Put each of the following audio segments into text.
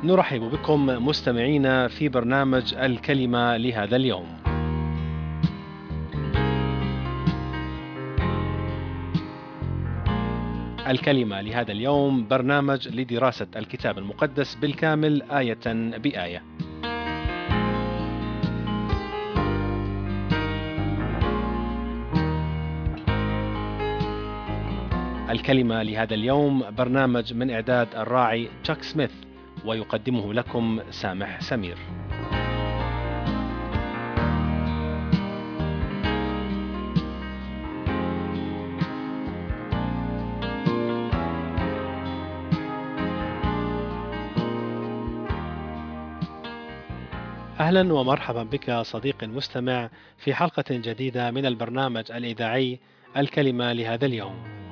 نرحب بكم مستمعينا في برنامج الكلمة لهذا اليوم. الكلمة لهذا اليوم برنامج لدراسة الكتاب المقدس بالكامل آية بآية. الكلمة لهذا اليوم برنامج من إعداد الراعي تشاك سميث، ويقدمه لكم سامح سمير. أهلا ومرحبا بك صديقي المستمع في حلقة جديدة من البرنامج الإذاعي الكلمة لهذا اليوم.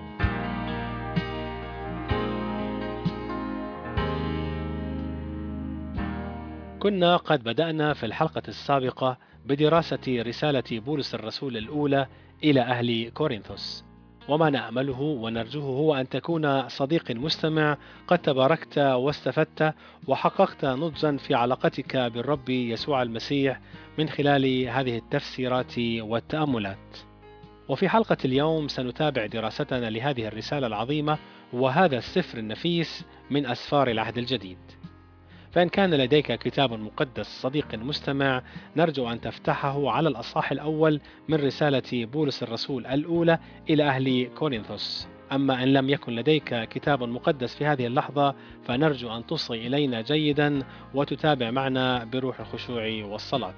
كنا قد بدأنا في الحلقة السابقة بدراسة رسالة بولس الرسول الأولى إلى أهل كورنثوس، وما نأمله ونرجوه هو أن تكون صديق مستمع قد تباركت واستفدت وحققت نضجا في علاقتك بالرب يسوع المسيح من خلال هذه التفسيرات والتأملات. وفي حلقة اليوم سنتابع دراستنا لهذه الرسالة العظيمة وهذا السفر النفيس من أسفار العهد الجديد. فإن كان لديك كتاب مقدس صديق مستمع، نرجو أن تفتحه على الأصحاح الأول من رسالة بولس الرسول الأولى إلى أهل كورنثوس. أما إن لم يكن لديك كتاب مقدس في هذه اللحظة، فنرجو أن تصغي إلينا جيدا وتتابع معنا بروح الخشوع والصلاة.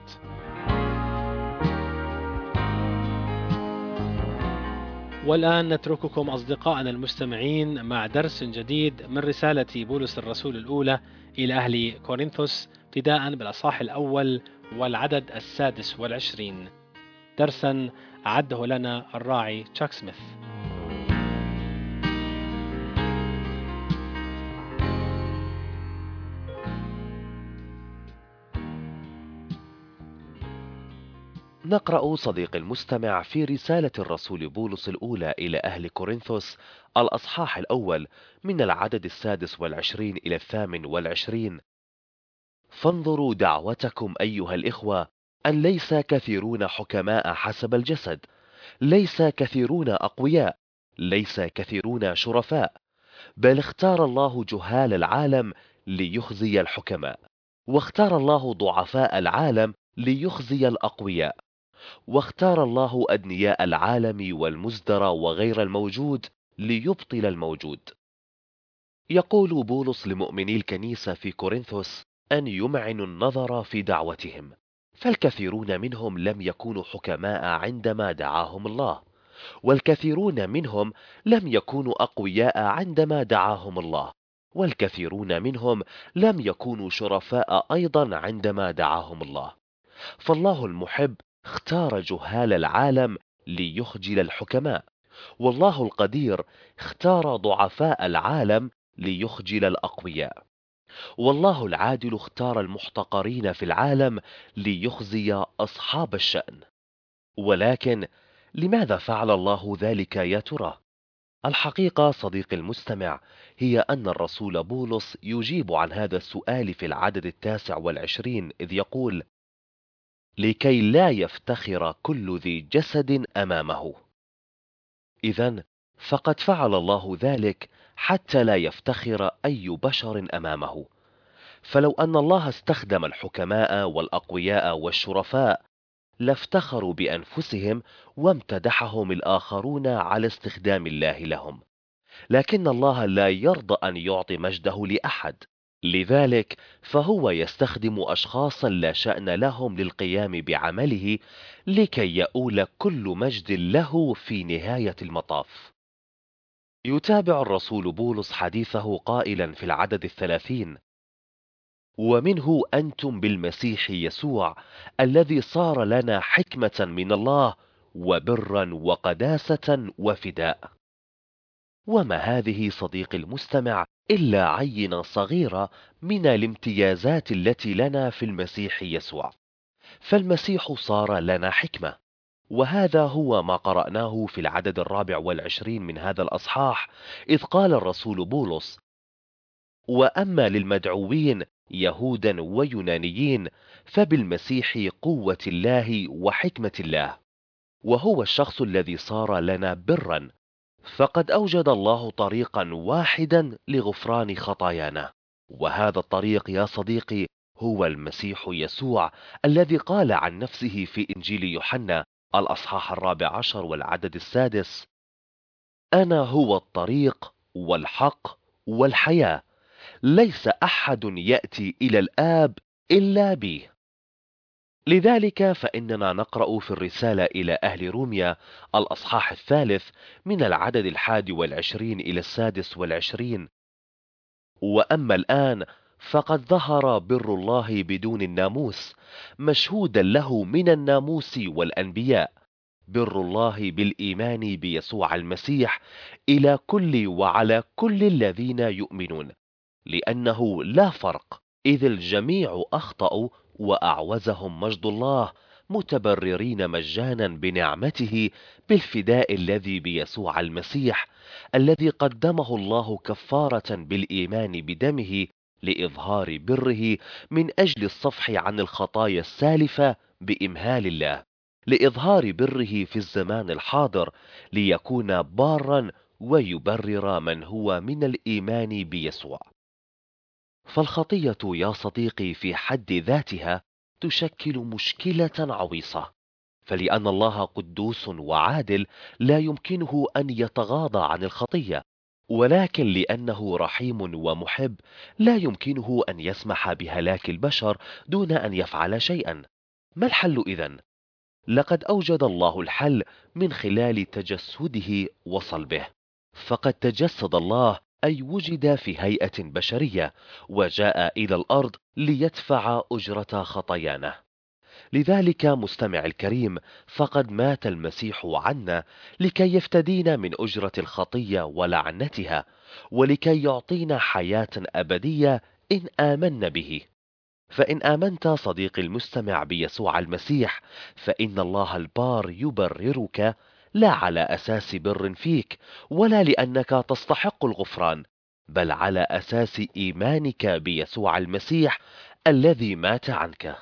والآن نترككم أصدقائنا المستمعين مع درس جديد من رسالة بولس الرسول الأولى إلى أهل كورنثوس، ابتداء بالأصحاح الأول والعدد 26، درسا أعده لنا الراعي تشاك سميث. نقرأ صديقي المستمع في رسالة الرسول بولس الأولى إلى أهل كورنثوس الأصحاح الأول من العدد 26 إلى 28: فانظروا دعوتكم أيها الإخوة، أن ليس كثيرون حكماء حسب الجسد، ليس كثيرون أقوياء، ليس كثيرون شرفاء، بل اختار الله جهال العالم ليخزي الحكماء، واختار الله ضعفاء العالم ليخزي الأقوياء، واختار الله أدنياء العالم والمزدرى وغير الموجود ليبطل الموجود. يقول بولس لمؤمني الكنيسة في كورنثوس أن يمعنوا النظر في دعوتهم، فالكثيرون منهم لم يكونوا حكماء عندما دعاهم الله، والكثيرون منهم لم يكونوا أقوياء عندما دعاهم الله، والكثيرون منهم لم يكونوا شرفاء أيضا عندما دعاهم الله. فالله المحب اختار جهال العالم ليخجل الحكماء، والله القدير اختار ضعفاء العالم ليخجل الأقوياء، والله العادل اختار المحتقرين في العالم ليخزي أصحاب الشأن. ولكن لماذا فعل الله ذلك يا ترى؟ الحقيقة صديقي المستمع هي أن الرسول بولس يجيب عن هذا السؤال في العدد 29، إذ يقول: لكي لا يفتخر كل ذي جسد أمامه. إذن فقد فعل الله ذلك حتى لا يفتخر أي بشر أمامه. فلو أن الله استخدم الحكماء والأقوياء والشرفاء لافتخروا بأنفسهم وامتدحهم الآخرون على استخدام الله لهم، لكن الله لا يرضى أن يعطي مجده لأحد، لذلك فهو يستخدم أشخاصا لا شأن لهم للقيام بعمله لكي يؤول كل مجد له في نهاية المطاف. يتابع الرسول بولس حديثه قائلا في العدد 30: ومنه أنتم بالمسيح يسوع الذي صار لنا حكمة من الله وبرا وقداسة وفداء. وما هذه صديقي المستمع إلا عينة صغيرة من الامتيازات التي لنا في المسيح يسوع. فالمسيح صار لنا حكمة، وهذا هو ما قرأناه في العدد 24 من هذا الأصحاح، إذ قال الرسول بولس: وأما للمدعوين يهودا ويونانيين، فبالمسيح قوة الله وحكمة الله، وهو الشخص الذي صار لنا برا. فقد أوجد الله طريقا واحدا لغفران خطايانا، وهذا الطريق يا صديقي هو المسيح يسوع، الذي قال عن نفسه في إنجيل يوحنا الأصحاح 14 والعدد 6: أنا هو الطريق والحق والحياة، ليس أحد يأتي إلى الآب إلا بي. لذلك فإننا نقرأ في الرسالة إلى أهل روميا الأصحاح 3 من العدد 21 إلى 26: وأما الآن فقد ظهر بر الله بدون الناموس، مشهودا له من الناموس والأنبياء، بر الله بالإيمان بيسوع المسيح إلى كل وعلى كل الذين يؤمنون، لأنه لا فرق، إذ الجميع أخطأوا وأعوزهم مجد الله، متبررين مجانا بنعمته بالفداء الذي بيسوع المسيح، الذي قدمه الله كفارة بالإيمان بدمه لإظهار بره من أجل الصفح عن الخطايا السالفة بإمهال الله، لإظهار بره في الزمان الحاضر، ليكون بارا ويبرر من هو من الإيمان بيسوع. فالخطية يا صديقي في حد ذاتها تشكل مشكلة عويصة، فلأن الله قدوس وعادل لا يمكنه أن يتغاضى عن الخطية، ولكن لأنه رحيم ومحب لا يمكنه أن يسمح بهلاك البشر دون أن يفعل شيئا. ما الحل إذن؟ لقد أوجد الله الحل من خلال تجسده وصلبه، فقد تجسد الله، أي وجد في هيئة بشرية، وجاء إلى الأرض ليدفع أجرة خطايانا. لذلك مستمع الكريم، فقد مات المسيح عنا لكي يفتدينا من أجرة الخطية ولعنتها، ولكي يعطينا حياة أبدية إن آمنا به. فإن آمنت صديقي المستمع بيسوع المسيح، فإن الله البار يبررك، لا على أساس بر فيك ولا لأنك تستحق الغفران، بل على أساس إيمانك بيسوع المسيح الذي مات عنك.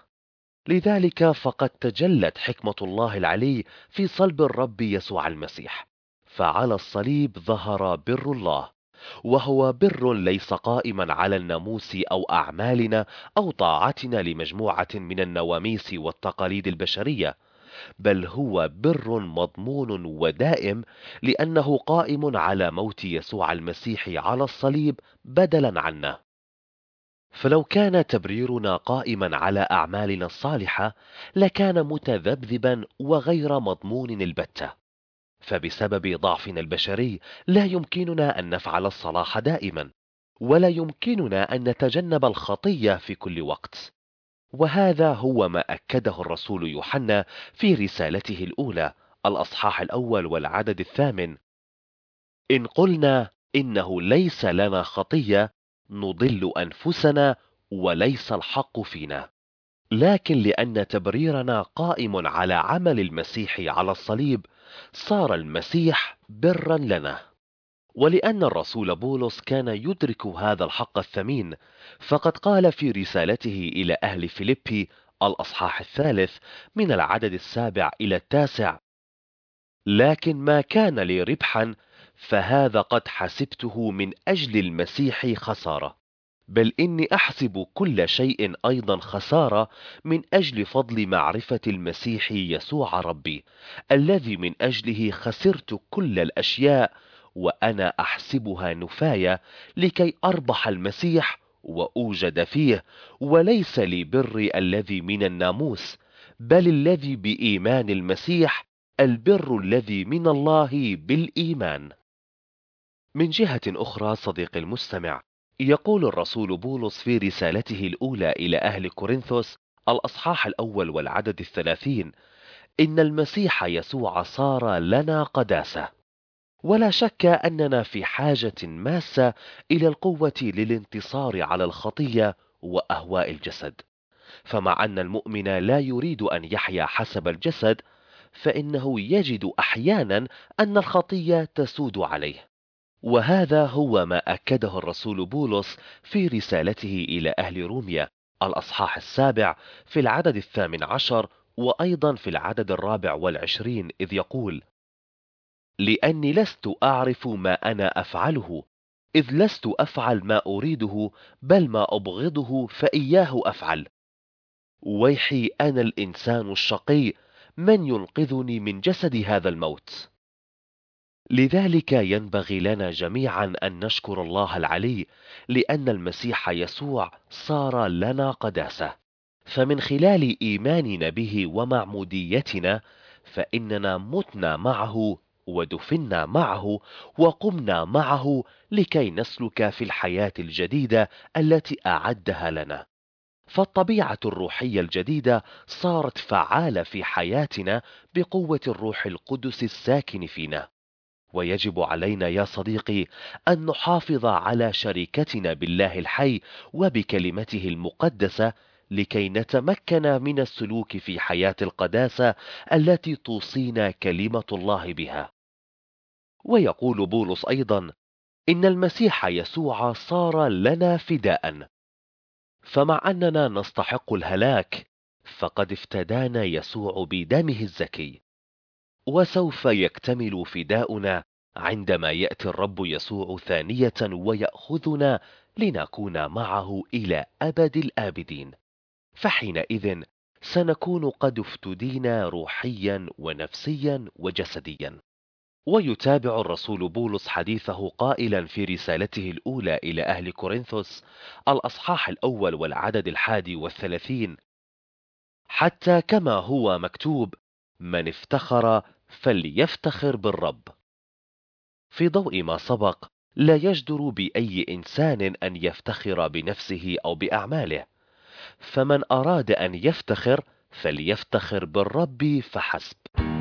لذلك فقد تجلت حكمة الله العلي في صلب الرب يسوع المسيح، فعلى الصليب ظهر بر الله، وهو بر ليس قائما على الناموس أو أعمالنا أو طاعتنا لمجموعة من النواميس والتقاليد البشرية، بل هو بر مضمون ودائم، لأنه قائم على موت يسوع المسيح على الصليب بدلا عنا. فلو كان تبريرنا قائما على أعمالنا الصالحة لكان متذبذبا وغير مضمون البتة، فبسبب ضعفنا البشري لا يمكننا أن نفعل الصلاح دائما، ولا يمكننا أن نتجنب الخطية في كل وقت. وهذا هو ما أكده الرسول يوحنا في رسالته الأولى الأصحاح الأول والعدد 8: إن قلنا إنه ليس لنا خطية نضل أنفسنا وليس الحق فينا. لكن لأن تبريرنا قائم على عمل المسيح على الصليب، صار المسيح برا لنا. ولأن الرسول بولس كان يدرك هذا الحق الثمين، فقد قال في رسالته إلى أهل فيليبي الأصحاح 3 من العدد 7 إلى 9: لكن ما كان لي ربحا فهذا قد حسبته من أجل المسيح خسارة، بل إني أحسب كل شيء أيضا خسارة من أجل فضل معرفة المسيح يسوع ربي، الذي من أجله خسرت كل الأشياء، وأنا أحسبها نفاية لكي أربح المسيح وأوجد فيه، وليس لي بر الذي من الناموس، بل الذي بإيمان المسيح، البر الذي من الله بالإيمان. من جهة أخرى صديقي المستمع، يقول الرسول بولس في رسالته الأولى إلى أهل كورنثوس الأصحاح الأول والعدد 30: إن المسيح يسوع صار لنا قداسة. ولا شك أننا في حاجة ماسة إلى القوة للانتصار على الخطية وأهواء الجسد. فمع أن المؤمن لا يريد أن يحيا حسب الجسد، فإنه يجد أحيانا أن الخطية تسود عليه، وهذا هو ما أكده الرسول بولس في رسالته إلى أهل روميا الأصحاح 7 في العدد 18، وأيضا في العدد 24، إذ يقول: لأني لست أعرف ما أنا أفعله، إذ لست أفعل ما أريده بل ما أبغضه فإياه أفعل. ويحي أنا الإنسان الشقي، من ينقذني من جسد هذا الموت؟ لذلك ينبغي لنا جميعا أن نشكر الله العلي، لأن المسيح يسوع صار لنا قداسة، فمن خلال إيماننا به ومعموديتنا فإننا متنا معه ودفنا معه وقمنا معه لكي نسلك في الحياة الجديدة التي أعدها لنا. فالطبيعة الروحية الجديدة صارت فعالة في حياتنا بقوة الروح القدس الساكن فينا. ويجب علينا يا صديقي أن نحافظ على شركتنا بالله الحي وبكلمته المقدسة لكي نتمكن من السلوك في حياة القداسة التي توصينا كلمة الله بها. ويقول بولس أيضا: إن المسيح يسوع صار لنا فداء، فمع أننا نستحق الهلاك فقد افتدانا يسوع بدمه الزكي. وسوف يكتمل فداؤنا عندما يأتي الرب يسوع ثانية ويأخذنا لنكون معه إلى أبد الآبدين، فحينئذ سنكون قد افتدينا روحيا ونفسيا وجسديا. ويتابع الرسول بولس حديثه قائلا في رسالته الأولى إلى أهل كورنثوس الأصحاح الأول والعدد 31: حتى كما هو مكتوب: من افتخر فليفتخر بالرب. في ضوء ما سبق، لا يجدر بأي إنسان أن يفتخر بنفسه أو بأعماله، فمن أراد أن يفتخر فليفتخر بالرب فحسب.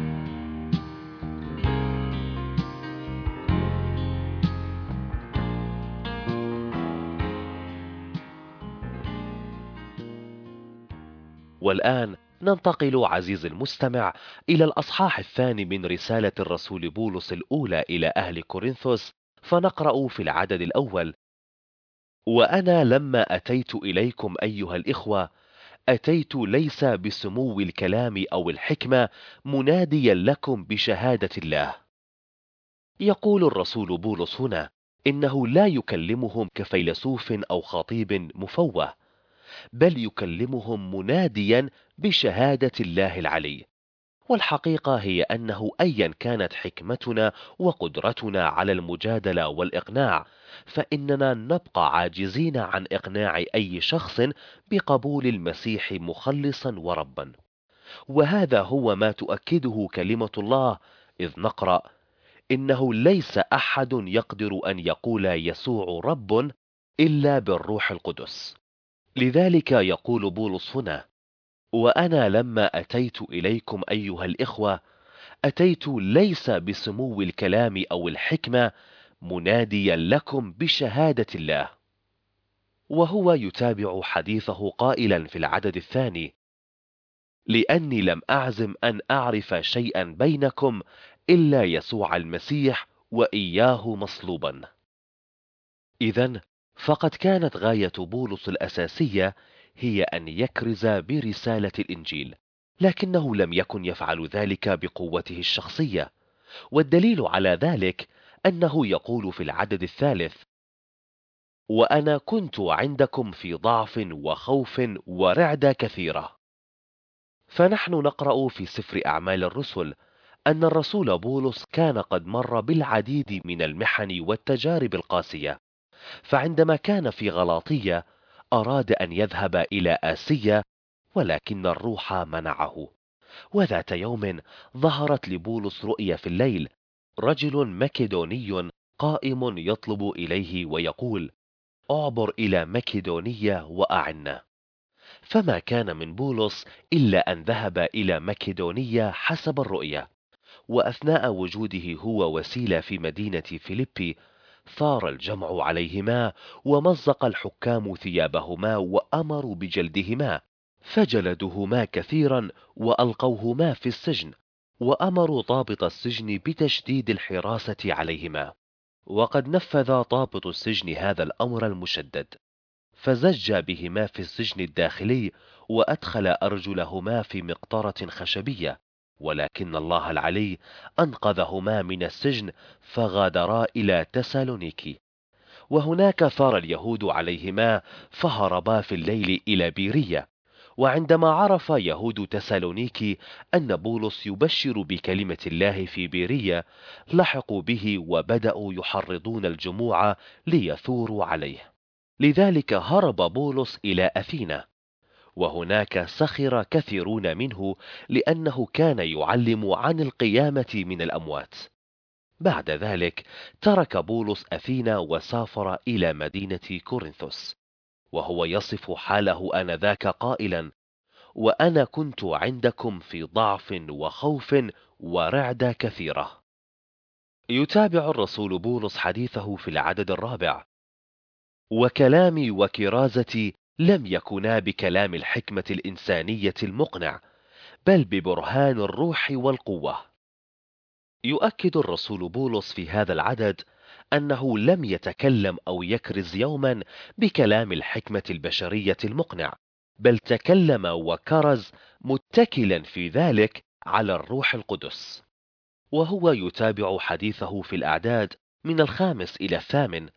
والآن ننتقل عزيزي المستمع إلى الأصحاح الثاني من رسالة الرسول بولس الأولى إلى أهل كورنثوس، فنقرأ في العدد الأول: وأنا لما أتيت إليكم أيها الإخوة، أتيت ليس بسمو الكلام أو الحكمة، مناديا لكم بشهادة الله. يقول الرسول بولس هنا إنه لا يكلمهم كفيلسوف أو خطيب مفوه، بل يكلمهم مناديا بشهادة الله العلي. والحقيقة هي أنه أيا كانت حكمتنا وقدرتنا على المجادلة والإقناع، فإننا نبقى عاجزين عن إقناع أي شخص بقبول المسيح مخلصا وربا. وهذا هو ما تؤكده كلمة الله، إذ نقرأ: إنه ليس أحد يقدر أن يقول يسوع رب إلا بالروح القدس. لذلك يقول بولس هنا: وأنا لما أتيت إليكم أيها الإخوة، أتيت ليس بسمو الكلام أو الحكمة، مناديا لكم بشهادة الله. وهو يتابع حديثه قائلا في العدد الثاني: لأني لم أعزم أن أعرف شيئا بينكم إلا يسوع المسيح وإياه مصلوبا. إذن فقد كانت غاية بولس الأساسية هي أن يكرز برسالة الإنجيل، لكنه لم يكن يفعل ذلك بقوته الشخصية. والدليل على ذلك أنه يقول في العدد الثالث: وأنا كنت عندكم في ضعف وخوف ورعدة كثيرة. فنحن نقرأ في سفر أعمال الرسل أن الرسول بولس كان قد مر بالعديد من المحن والتجارب القاسية، فعندما كان في غلاطية أراد أن يذهب إلى آسيا، ولكن الروح منعه. وذات يوم ظهرت لبولس رؤيا في الليل: رجل مكدوني قائم يطلب إليه ويقول: اعبر إلى مكدونية وأعنا. فما كان من بولس إلا أن ذهب إلى مكدونية حسب الرؤيا. وأثناء وجوده هو وسيلة في مدينة فيليبي، ثار الجمع عليهما ومزق الحكام ثيابهما وأمروا بجلدهما، فجلدهما كثيرا وألقوهما في السجن، وأمروا ضابط السجن بتشديد الحراسة عليهما. وقد نفذ ضابط السجن هذا الأمر المشدد، فزج بهما في السجن الداخلي، وأدخل أرجلهما في مقطرة خشبية، ولكن الله العلي أنقذهما من السجن فغادرا إلى تسالونيكي. وهناك ثار اليهود عليهما فهربا في الليل إلى بيرية. وعندما عرف يهود تسالونيكي أن بولس يبشر بكلمة الله في بيرية، لحقوا به وبدأوا يحرضون الجموع ليثوروا عليه. لذلك هرب بولس إلى أثينا، وهناك سخر كثيرون منه لأنه كان يعلم عن القيامة من الأموات. بعد ذلك ترك بولس أثينا وسافر إلى مدينة كورنثوس، وهو يصف حاله آنذاك قائلا: وأنا كنت عندكم في ضعف وخوف ورعدة كثيرة. يتابع الرسول بولس حديثه في العدد الرابع: وكلامي وكرازتي لم يكونا بكلام الحكمة الإنسانية المقنع، بل ببرهان الروح والقوة. يؤكد الرسول بولس في هذا العدد أنه لم يتكلم أو يكرز يوما بكلام الحكمة البشرية المقنع، بل تكلم وكرز متكلا في ذلك على الروح القدس. وهو يتابع حديثه في الأعداد من 5 إلى 8: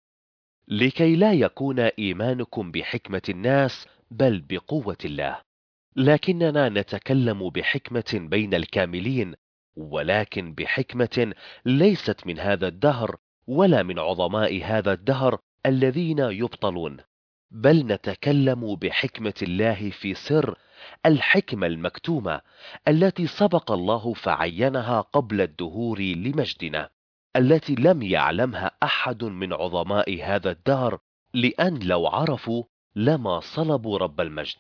لكي لا يكون إيمانكم بحكمة الناس بل بقوة الله، لكننا نتكلم بحكمة بين الكاملين، ولكن بحكمة ليست من هذا الدهر ولا من عظماء هذا الدهر الذين يبطلون، بل نتكلم بحكمة الله في سر الحكمة المكتومة التي سبق الله فعينها قبل الدهور لمجدنا، التي لم يعلمها أحد من عظماء هذا الدهر، لأن لو عرفوا لما صلبوا رب المجد.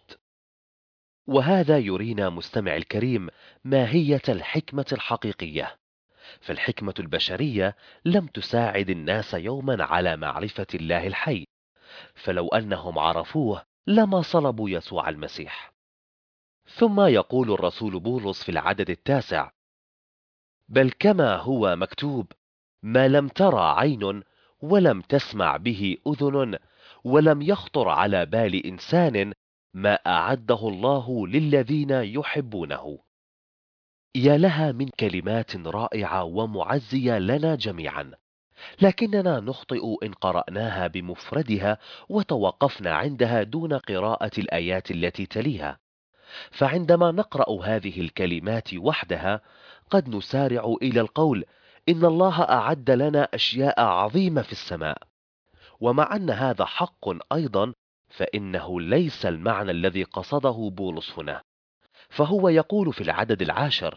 وهذا يرينا مستمع الكريم ماهية الحكمة الحقيقية. فالحكمة البشرية لم تساعد الناس يوما على معرفة الله الحي، فلو أنهم عرفوه لما صلبوا يسوع المسيح. ثم يقول الرسول بولس في العدد 9: بل كما هو مكتوب: ما لم ترى عين ولم تسمع به أذن ولم يخطر على بال إنسان ما أعده الله للذين يحبونه. يا لها من كلمات رائعة ومعزية لنا جميعا، لكننا نخطئ إن قرأناها بمفردها وتوقفنا عندها دون قراءة الآيات التي تليها. فعندما نقرأ هذه الكلمات وحدها قد نسارع إلى القول إن الله أعد لنا أشياء عظيمة في السماء. ومع أن هذا حق أيضا، فإنه ليس المعنى الذي قصده بولس هنا. فهو يقول في العدد 10: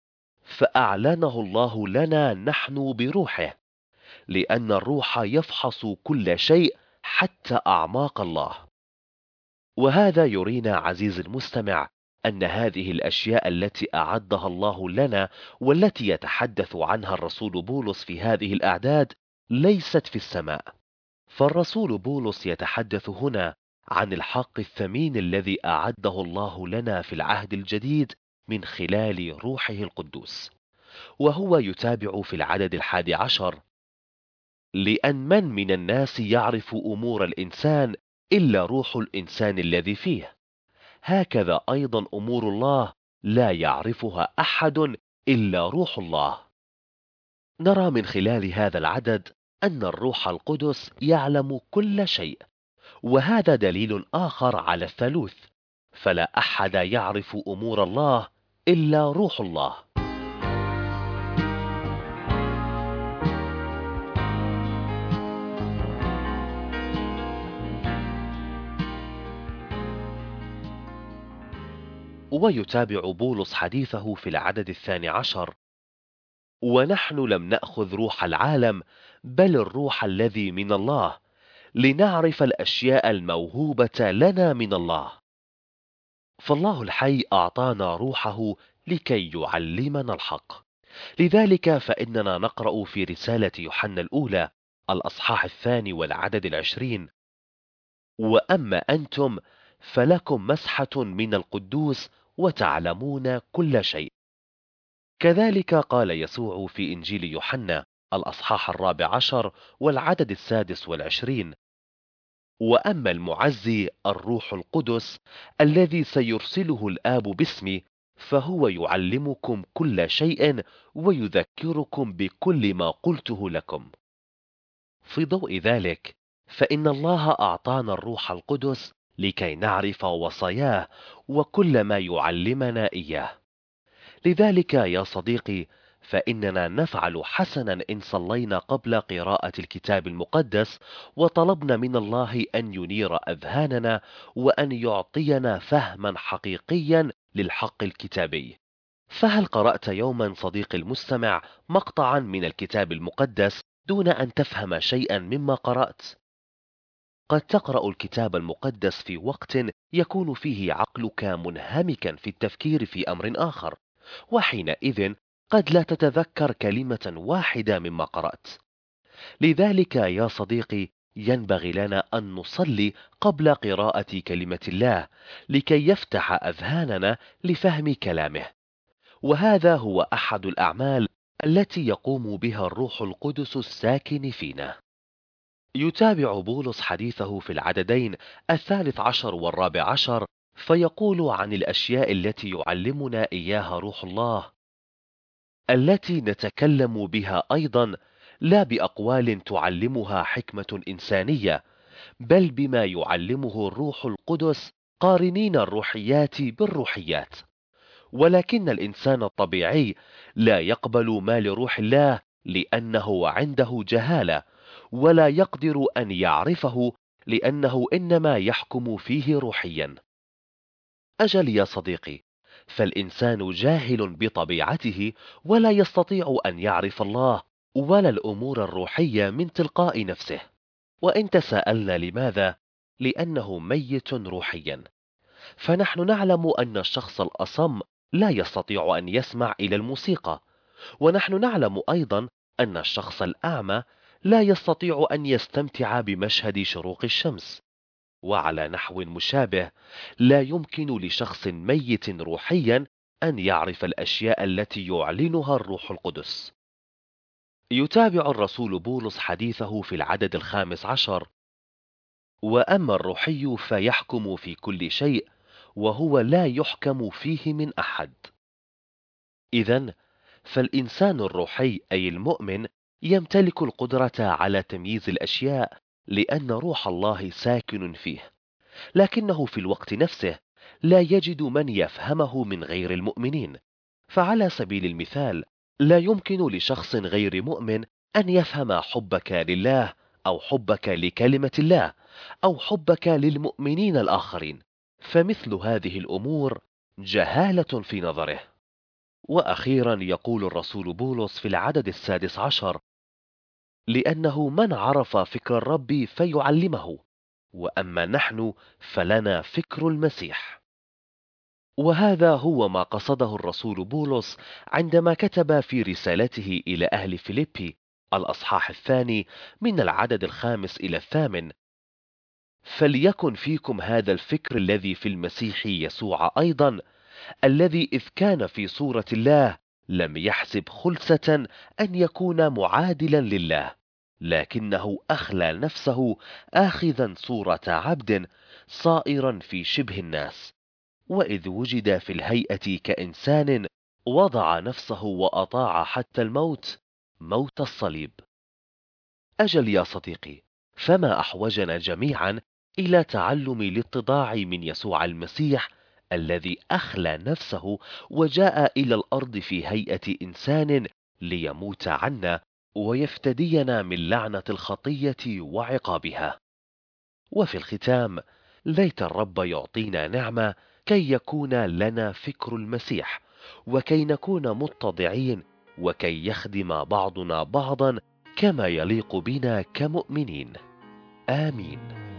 فأعلنه الله لنا نحن بروحه، لأن الروح يفحص كل شيء حتى أعماق الله. وهذا يرينا عزيزي المستمع أن هذه الأشياء التي أعدها الله لنا والتي يتحدث عنها الرسول بولس في هذه الأعداد ليست في السماء. فالرسول بولس يتحدث هنا عن الحق الثمين الذي أعده الله لنا في العهد الجديد من خلال روحه القدوس. وهو يتابع في العدد 11: لأن من الناس يعرف أمور الإنسان إلا روح الإنسان الذي فيه، هكذا أيضا أمور الله لا يعرفها أحد إلا روح الله. نرى من خلال هذا العدد أن الروح القدس يعلم كل شيء، وهذا دليل آخر على الثالوث، فلا أحد يعرف أمور الله إلا روح الله. ويتابع بولس حديثه في العدد 12: ونحن لم نأخذ روح العالم بل الروح الذي من الله، لنعرف الأشياء الموهوبة لنا من الله. فالله الحي أعطانا روحه لكي يعلمنا الحق. لذلك فإننا نقرأ في رسالة يوحنا الأولى الأصحاح 2 والعدد 20: وأما أنتم فلكم مسحة من القدوس وتعلمون كل شيء. كذلك قال يسوع في إنجيل يوحنا الأصحاح 14 والعدد 26. وأما المعزي الروح القدس الذي سيرسله الآب باسمي، فهو يعلمكم كل شيء ويذكركم بكل ما قلته لكم. في ضوء ذلك، فإن الله أعطانا الروح القدس لكي نعرف وصاياه وكل ما يعلمنا إياه. لذلك يا صديقي، فإننا نفعل حسنا إن صلينا قبل قراءة الكتاب المقدس وطلبنا من الله أن ينير أذهاننا وأن يعطينا فهما حقيقيا للحق الكتابي. فهل قرأت يوما صديقي المستمع مقطعا من الكتاب المقدس دون أن تفهم شيئا مما قرأت؟ قد تقرأ الكتاب المقدس في وقت يكون فيه عقلك منهمكا في التفكير في أمر آخر، وحينئذ قد لا تتذكر كلمة واحدة مما قرأت. لذلك يا صديقي، ينبغي لنا أن نصلي قبل قراءة كلمة الله لكي يفتح أذهاننا لفهم كلامه. وهذا هو أحد الأعمال التي يقوم بها الروح القدس الساكن فينا. يتابع بولس حديثه في العددين 13 و14، فيقول عن الأشياء التي يعلمنا إياها روح الله، التي نتكلم بها أيضا، لا بأقوال تعلمها حكمة إنسانية، بل بما يعلمه الروح القدس، قارنين الروحيات بالروحيات. ولكن الإنسان الطبيعي لا يقبل ما لروح الله لأنه عنده جهالة، ولا يقدر أن يعرفه لأنه إنما يحكم فيه روحيا. أجل يا صديقي، فالإنسان جاهل بطبيعته ولا يستطيع أن يعرف الله ولا الأمور الروحية من تلقاء نفسه. وإن تساءلنا لماذا؟ لأنه ميت روحيا. فنحن نعلم أن الشخص الأصم لا يستطيع أن يسمع إلى الموسيقى، ونحن نعلم أيضا أن الشخص الأعمى لا يستطيع أن يستمتع بمشهد شروق الشمس. وعلى نحو مشابه، لا يمكن لشخص ميت روحيا أن يعرف الأشياء التي يعلنها الروح القدس. يتابع الرسول بولس حديثه في العدد 15: وأما الروحي فيحكم في كل شيء، وهو لا يحكم فيه من أحد. إذن فالإنسان الروحي أي المؤمن يمتلك القدرة على تمييز الأشياء لأن روح الله ساكن فيه، لكنه في الوقت نفسه لا يجد من يفهمه من غير المؤمنين. فعلى سبيل المثال، لا يمكن لشخص غير مؤمن أن يفهم حبك لله أو حبك لكلمة الله أو حبك للمؤمنين الآخرين، فمثل هذه الأمور جهالة في نظره. وأخيرا يقول الرسول بولس في العدد 16: لأنه من عرف فكر الرب فيعلمه، وأما نحن فلنا فكر المسيح. وهذا هو ما قصده الرسول بولس عندما كتب في رسالته إلى أهل فيليبي الأصحاح 2 من العدد 5 إلى 8: فليكن فيكم هذا الفكر الذي في المسيح يسوع أيضا، الذي إذ كان في صورة الله لم يحسب خلسة أن يكون معادلا لله، لكنه أخلى نفسه آخذا صورة عبد، صائرا في شبه الناس، وإذ وجد في الهيئة كإنسان وضع نفسه وأطاع حتى الموت، موت الصليب. أجل يا صديقي، فما أحوجنا جميعا إلى تعلم الاتضاع من يسوع المسيح الذي أخلى نفسه وجاء إلى الأرض في هيئة إنسان ليموت عنا ويفتدينا من لعنة الخطية وعقابها. وفي الختام، ليت الرب يعطينا نعمة كي يكون لنا فكر المسيح، وكي نكون متضعين، وكي يخدم بعضنا بعضا كما يليق بنا كمؤمنين. آمين.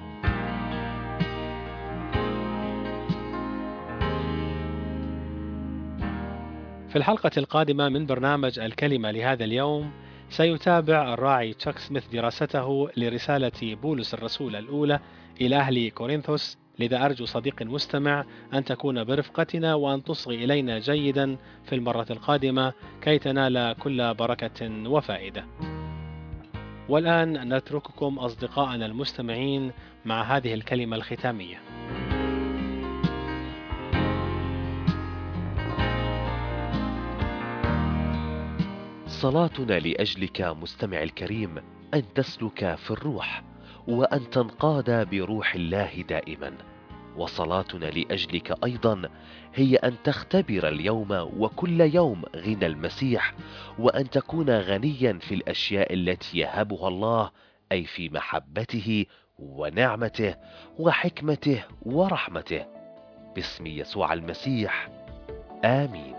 في الحلقة القادمة من برنامج الكلمة لهذا اليوم، سيتابع الراعي تشاك سميث دراسته لرسالة بولس الرسول الأولى إلى أهل كورنثوس. لذا أرجو صديق مستمع أن تكون برفقتنا وأن تصغي إلينا جيدا في المرة القادمة كي تنال كل بركة وفائدة. والآن نترككم أصدقائنا المستمعين مع هذه الكلمة الختامية. صلاتنا لأجلك مستمع الكريم أن تسلك في الروح، وأن تنقاد بروح الله دائما. وصلاتنا لأجلك أيضا هي أن تختبر اليوم وكل يوم غنى المسيح، وأن تكون غنيا في الأشياء التي يهبها الله، أي في محبته ونعمته وحكمته ورحمته. باسم يسوع المسيح، آمين.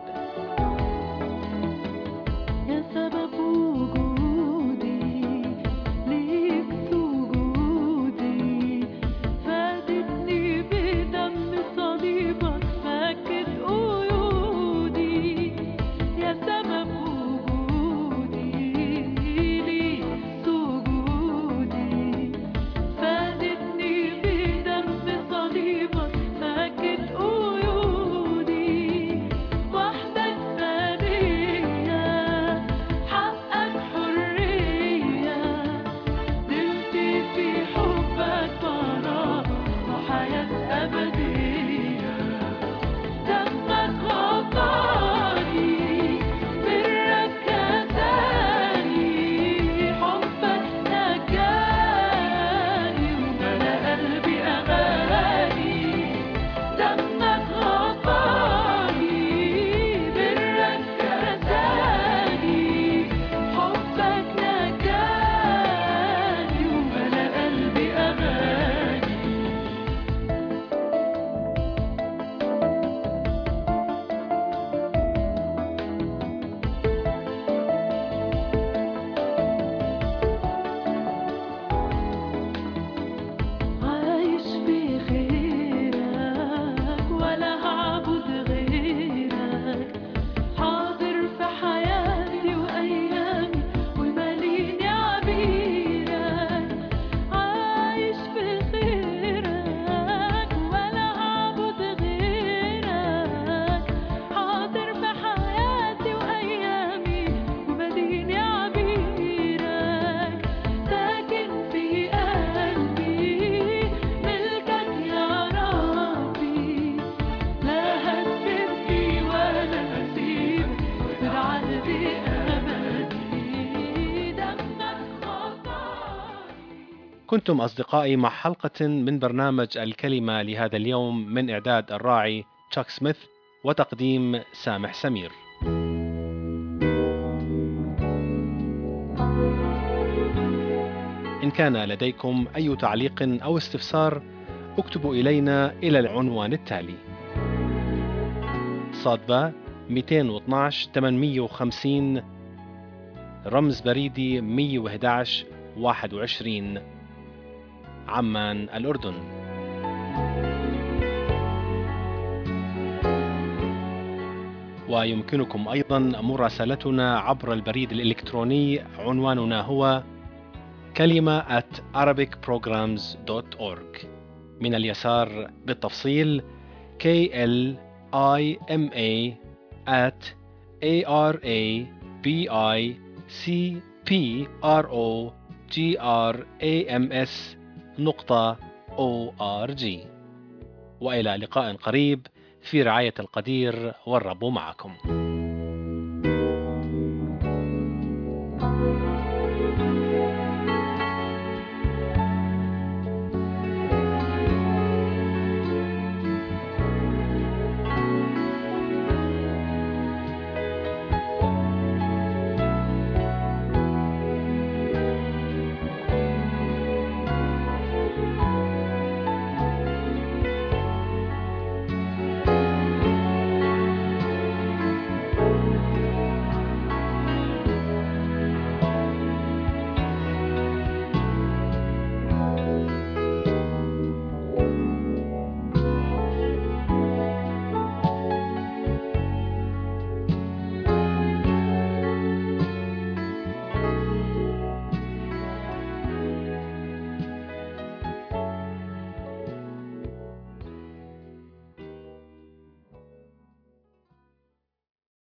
يا سبب وجودي ليك سجودي، فادتني بدم صليبك فكت قيودي. يا سبب وجودي ليك سجودي، فادتني بدم صليبك فكت قيودي. وحدك فدية، حقك حرية، نلت في حبك براءة وحياة أبدية. دمك غطاني، برك كساني، حبك نجاني وملأ قلبي أغاني. دمك غطاني، برك كساني، حبك نجاني وملأ قلبي أغاني. عايش في خيرك ولا هعبد غيرك، حاضر في حياتي وأيامي وماليني عبيرك. عايش في خيرك ولا هعبد غيرك، حاضر في حياتي وأيامي وماليني عبيرك. ساكن في قلبي ملكك يا ربي، لا هتسيبني ولا هسيبك، بالعهد أبدي. دمك غطاني. كنتم أصدقائي مع حلقة من برنامج الكلمة لهذا اليوم، من إعداد الراعي تشاك سميث وتقديم سامح سمير. إن كان لديكم أي تعليق أو استفسار، اكتبوا إلينا إلى العنوان التالي: صادبة 212 850، رمز بريدي 111 21، عمان الأردن. ويمكنكم أيضا مراسلتنا عبر البريد الإلكتروني، عنواننا هو كلمة @arabicprograms.org. من اليسار بالتفصيل KLIMA@arabicprograms.org. وإلى لقاء قريب في رعاية القدير، والرب معكم.